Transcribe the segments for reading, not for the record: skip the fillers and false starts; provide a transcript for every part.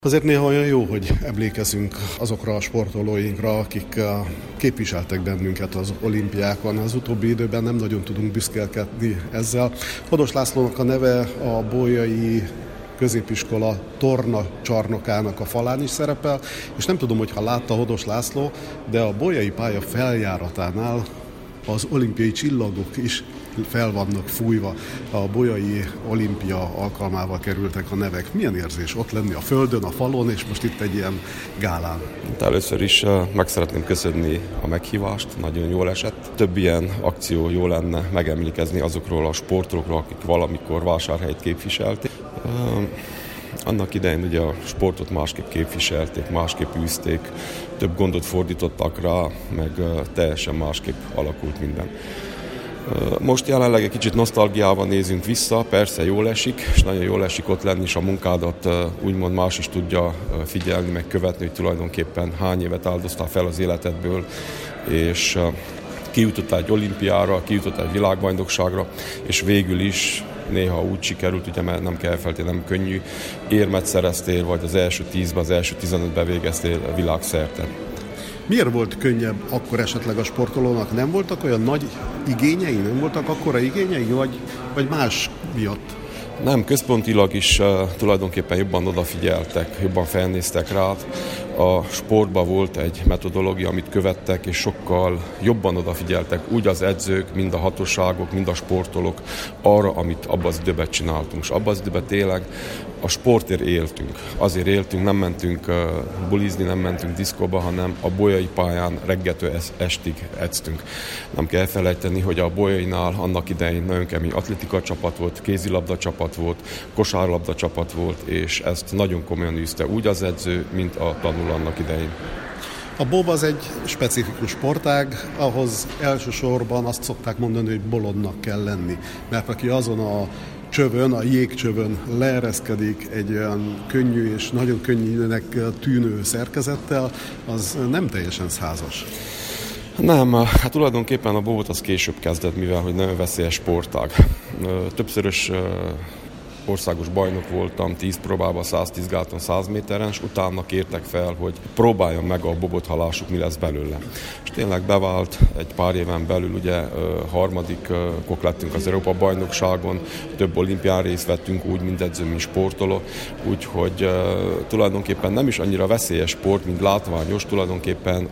Azért néha olyan jó, hogy emlékezünk azokra a sportolóinkra, akik képviseltek bennünket az olimpiákon. Az utóbbi időben nem nagyon tudunk büszkélkedni ezzel. Hodos Lászlónak a neve a Bolyai Középiskola torna csarnokának a falán is szerepel, és nem tudom, hogyha látta Hodos László, de a bolyai pálya feljáratánál az olimpiai csillagok is fel vannak fújva. A bolyai olimpia alkalmával kerültek a nevek. Milyen érzés ott lenni a földön, a falon, és most itt egy ilyen gálán? Először is meg szeretném köszönni a meghívást, nagyon jól esett. Több ilyen akció jó lenne megemlékezni azokról a sportolókról, akik valamikor Vásárhelyt képviselték. Annak idején ugye a sportot másképp képviselték, másképp űzték, több gondot fordítottak rá, meg teljesen másképp alakult minden. Most jelenleg egy kicsit nosztalgiával nézünk vissza, persze jól esik, és nagyon jól esik ott lenni, és a munkádat úgymond más is tudja figyelni, meg követni, hogy tulajdonképpen hány évet áldoztál fel az életedből, és kijutottál egy olimpiára, kijutottál egy világbajnokságra, és végül is néha úgy sikerült, ugye, mert nem kell feltétlenül, nem könnyű, érmet szereztél, vagy az első 10-ben, az első 15-ben végeztél világszerte. Miért volt könnyebb akkor esetleg a sportolónak? Nem voltak olyan nagy igényei? Nem voltak akkora igényei? Vagy más miatt? Nem, központilag is tulajdonképpen jobban odafigyeltek, jobban felnéztek rá. A sportban volt egy metodológia, amit követtek, és sokkal jobban odafigyeltek úgy az edzők, mind a hatóságok, mind a sportolók arra, amit abban az időben csináltunk. És abban az időben tényleg a sportért éltünk. Azért éltünk, nem mentünk bulizni, nem mentünk diszkóba, hanem a bolyai pályán reggeltől estig edztünk. Nem kell elfelejteni, hogy a bolyainál annak idején nagyon kemény atlétika csapat volt, kézilabda csapat volt, kosárlabda csapat volt, és ezt nagyon komolyan űzte úgy az edző, mint a tanuló annak idején. A bob az egy specifikus sportág, ahhoz elsősorban azt szokták mondani, hogy bolondnak kell lenni, mert aki azon a csövön, a jégcsövön leereszkedik egy olyan könnyű és nagyon könnyűnek tűnő szerkezettel, az nem teljesen százas. Nem, hát tulajdonképpen a bobot az később kezdett, mivel hogy nagyon veszélyes sportág. Többszörös országos bajnok voltam, 10 próbában, 110 gáton, 100 méteren, és utána kértek fel, hogy próbáljam meg a bobot, ha lássuk, mi lesz belőle. És tényleg bevált, egy pár éven belül ugye harmadikok lettünk az Európa-bajnokságon, több olimpián részt vettünk, úgy mint edző, mint sportoló, úgyhogy tulajdonképpen nem is annyira veszélyes sport, mint látványos, tulajdonképpen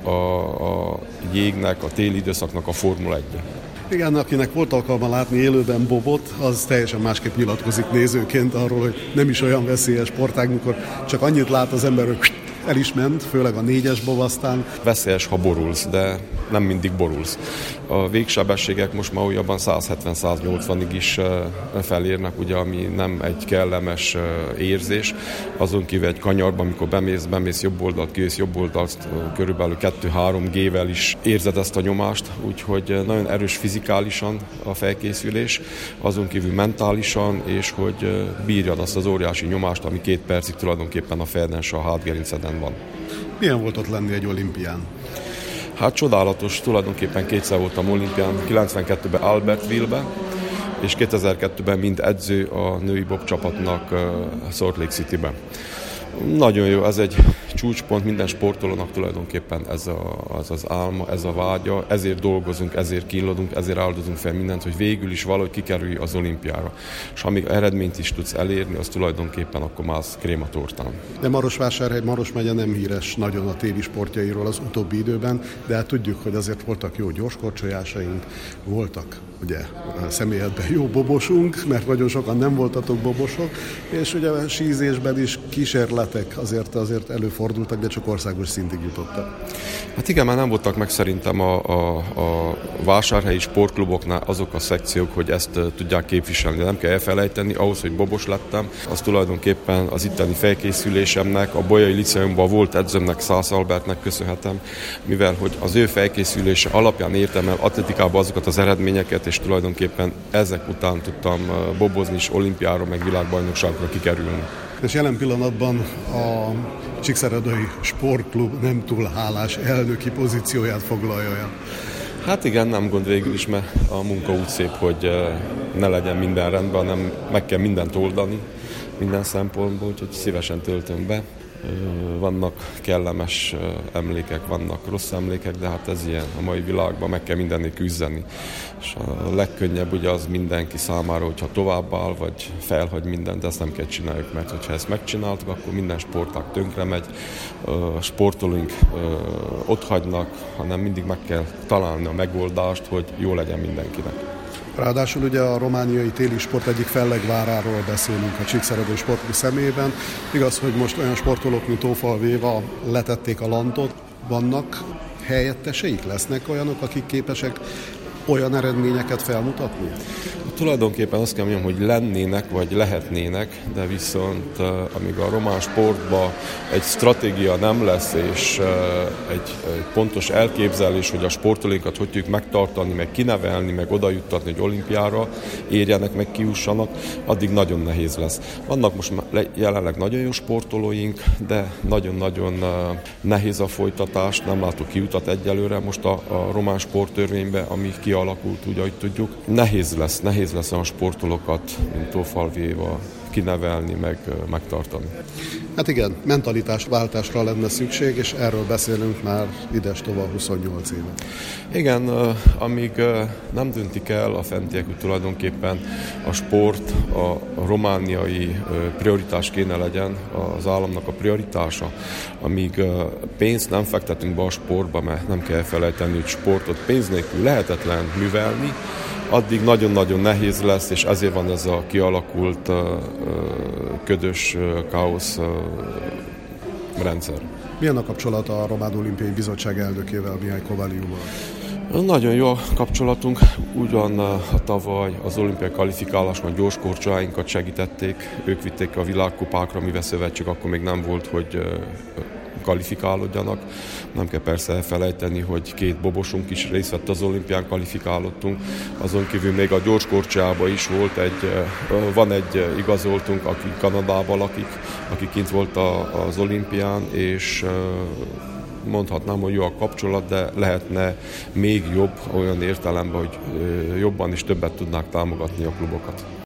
a jégnek, a téli időszaknak a Formula 1. Igen, akinek volt alkalma látni élőben bobot, az teljesen másképp nyilatkozik nézőként arról, hogy nem is olyan veszélyes sportág, mikor csak annyit lát az ember, hogy el is ment, főleg a 4-es bob aztán. Veszélyes, ha borulsz, de nem mindig borulsz. A végsebességek most már újabban 170-180-ig is felérnek, ugye, ami nem egy kellemes érzés. Azon kívül egy kanyarban, amikor bemész jobb oldalt, kijössz jobb oldalt, körülbelül 2-3 G-vel is érzed ezt a nyomást, úgyhogy nagyon erős fizikálisan a felkészülés, azon kívül mentálisan, és hogy bírjad azt az óriási nyomást, ami 2 percig tulajdonképpen a fejeden és a hátgerinceden van. Milyen volt ott lenni egy olimpián? Hát csodálatos, tulajdonképpen 2-szer voltam olimpián, 92-ben Albertville-ben, és 2002-ben mind edző a női bob csapatnak Salt Lake City-ben. Nagyon jó, ez egy csúcspont, minden sportolónak tulajdonképpen ez az álma, ez a vágya, ezért dolgozunk, ezért kínlódunk, ezért áldozunk fel mindent, hogy végül is valahogy kikerülj az olimpiára. És amíg eredményt is tudsz elérni, az tulajdonképpen akkor már az krém a tortán. De Marosvásárhely, Maros megye nem híres nagyon a téli sportjairól az utóbbi időben, de hát tudjuk, hogy azért voltak jó gyorskorcsolyásaink, voltak ugye személyedben jó bobosunk, mert nagyon sokan nem voltatok bobosok, és ugye a sízésben is kísérletek azért előfordultak, de csak országos szintig jutottak. Hát igen, már nem voltak meg szerintem a vásárhelyi sportkluboknál azok a szekciók, hogy ezt tudják képviselni. De nem kell elfelejteni, ahhoz, hogy bobos lettem, az tulajdonképpen az itteni felkészülésemnek, a Bolyai Liceumban volt edzőmnek, Szász Albertnek köszönhetem, mivel hogy az ő felkészülése alapján értem el atletikába azokat az eredményeket, és tulajdonképpen ezek után tudtam bobozni és olimpiára, meg világbajnokságra kikerülni. És jelen pillanatban a Csíkszeredai Sportklub nem túl hálás elnöki pozícióját foglalja el. Hát igen, nem gond végül is, mert a munka úgy szép, hogy ne legyen minden rendben, hanem meg kell mindent oldani, minden szempontból, úgyhogy szívesen töltöm be. Vannak kellemes emlékek, vannak rossz emlékek, de hát ez ilyen a mai világban, meg kell mindennél küzdeni. És a legkönnyebb ugye az mindenki számára, hogyha továbbáll, vagy felhagy mindent, de ezt nem kell csináljuk, mert hogyha ezt megcsináltuk, akkor minden sportág tönkre megy, sportolóink ott hagynak, hanem mindig meg kell találni a megoldást, hogy jó legyen mindenkinek. Ráadásul ugye a romániai téli sport egyik fellegváráról beszélünk a Csíkszeredő Sportklub személyében. Igaz, hogy most olyan sportolók, mint Tófal Véva letették a lantot, vannak helyetteseik, lesznek olyanok, akik képesek olyan eredményeket felmutatni? Tulajdonképpen azt kell mondjam, hogy lennének, vagy lehetnének, de viszont amíg a román sportban egy stratégia nem lesz, és egy pontos elképzelés, hogy a sportolóinkat hogy tudjuk megtartani, meg kinevelni, meg oda juttatni, hogy olimpiára érjenek, meg kiussanak, addig nagyon nehéz lesz. Vannak most jelenleg nagyon jó sportolóink, de nagyon-nagyon nehéz a folytatás, nem látok kiutat egyelőre most a román sporttörvénybe, ami kialakult úgy, ahogy tudjuk. Nehéz lesz a sportolókat, mint Tófal Véva, kinevelni, meg megtartani. Hát igen, mentalitásváltásra lenne szükség, és erről beszélünk már idestova 28 éve. Igen, amíg nem döntik el a fentiek, hogy tulajdonképpen a sport a romániai prioritás kéne legyen, az államnak a prioritása, amíg pénzt nem fektetünk be a sportba, mert nem kell felejteni, hogy sportot pénz nélkül lehetetlen művelni, addig nagyon-nagyon nehéz lesz, és ezért van ez a kialakult ködös káosz rendszer. Milyen a kapcsolata a Román Olimpiai Bizottság elnökével, Mihály Kovaliúval? Nagyon jó a kapcsolatunk, ugyan a tavaly az olimpiai kvalifikálásban gyorskorcsoláinkat segítették, ők vitték a világkupákra, mivel szövetség akkor még nem volt, hogy kvalifikálódjanak. Nem kell persze elfelejteni, hogy 2 bobosunk is részt vett az olimpián, kvalifikálódtunk. Azon kívül még a gyorskorcsában is volt van egy igazoltunk, aki Kanadában lakik, aki kint volt az olimpián, és mondhatnám, hogy jó a kapcsolat, de lehetne még jobb olyan értelemben, hogy jobban és többet tudnák támogatni a klubokat.